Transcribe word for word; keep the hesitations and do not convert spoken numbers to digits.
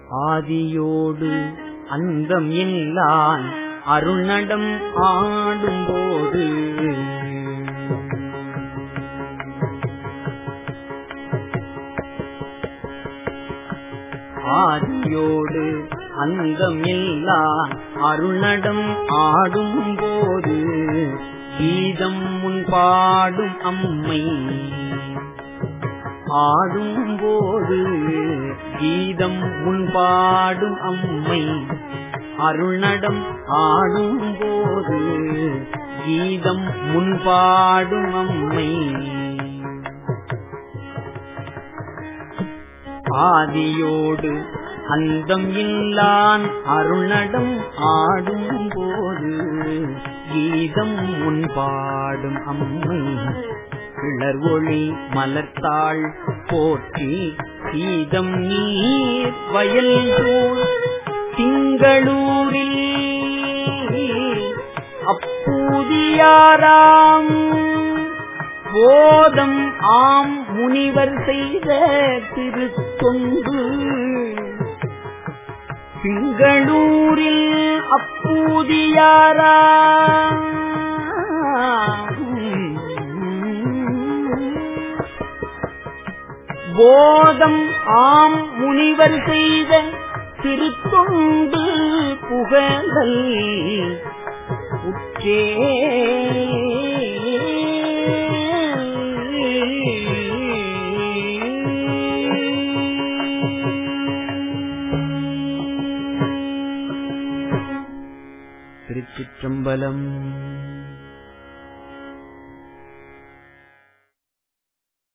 ஆதியோடு அந்தம் இல்லான் அருள்நடம் ஆடும்போது ஆதியோடு அந்தம் இல்லான் அருள்நடம் ஆடும்போது கீதம் முன் பாடும் அம்மை ஆடும்போது கீதம் முன் பாடும் அம்மை அருள்நடம் ஆடும்போது கீதம் முன் பாடும் அம்மை ஆதியோடு அந்தம் இல்லான் அருள்நடம் ஆடும்போது கீதம் முன் பாடும் அம்மை கிளர் ஒளி மலர்த்தாள் போற்றி கீதம் நீர் வயல் போல் திங்களூரில் அப்பூதியாராம் போதம் ஆம் முனிவர் செய்த திருத்தொண்டு திங்களூரில் அப்பூதியாராம் போதம் ஆம் முனிவர் செய்த திருத்தொண்டு புகழல் உற்றே